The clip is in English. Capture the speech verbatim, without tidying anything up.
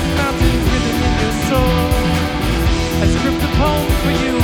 mountains written in your soul. I script a poem for you